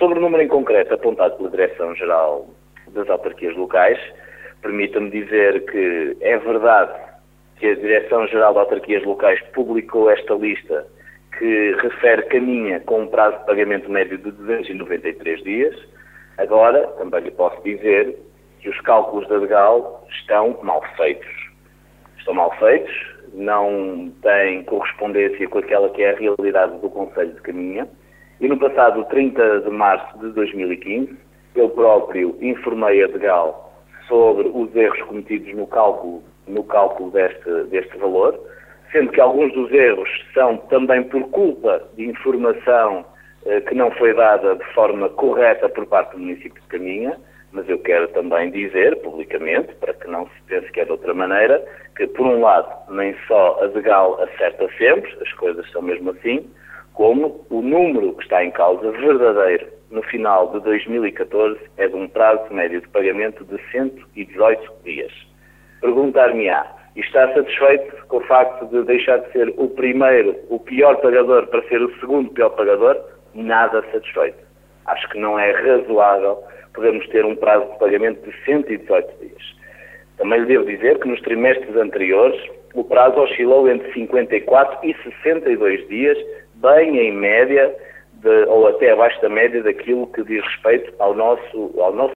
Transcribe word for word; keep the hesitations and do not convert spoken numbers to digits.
Sobre o número em concreto apontado pela Direção-Geral das Autarquias Locais, permita-me dizer que é verdade que a Direção-Geral das Autarquias Locais publicou esta lista que refere caminha com um prazo de pagamento médio de duzentos e noventa e três dias. Agora, também lhe posso dizer que os cálculos da DGAL estão mal feitos. Estão mal feitos, não têm correspondência com aquela que é a realidade do Concelho de Caminha. E no passado trinta de março de dois mil e quinze, eu próprio informei a DGAL sobre os erros cometidos no cálculo, no cálculo deste, deste valor, sendo que alguns dos erros são também por culpa de informação eh, que não foi dada de forma correta por parte do município de Caminha, mas eu quero também dizer publicamente, para que não se pense que é de outra maneira, que por um lado nem só a DGAL acerta sempre, as coisas são mesmo assim, como o número que está em causa verdadeiro no final de dois mil e catorze é de um prazo médio de pagamento de cento e dezoito dias. Perguntar-me-á, e está satisfeito com o facto de deixar de ser o primeiro, o pior pagador, para ser o segundo pior pagador? Nada satisfeito. Acho que não é razoável podemos ter um prazo de pagamento de cento e dezoito dias. Também lhe devo dizer que nos trimestres anteriores o prazo oscilou entre cinquenta e quatro e sessenta e dois dias, bem em média, de, ou até abaixo da média daquilo que diz respeito ao nosso, ao nosso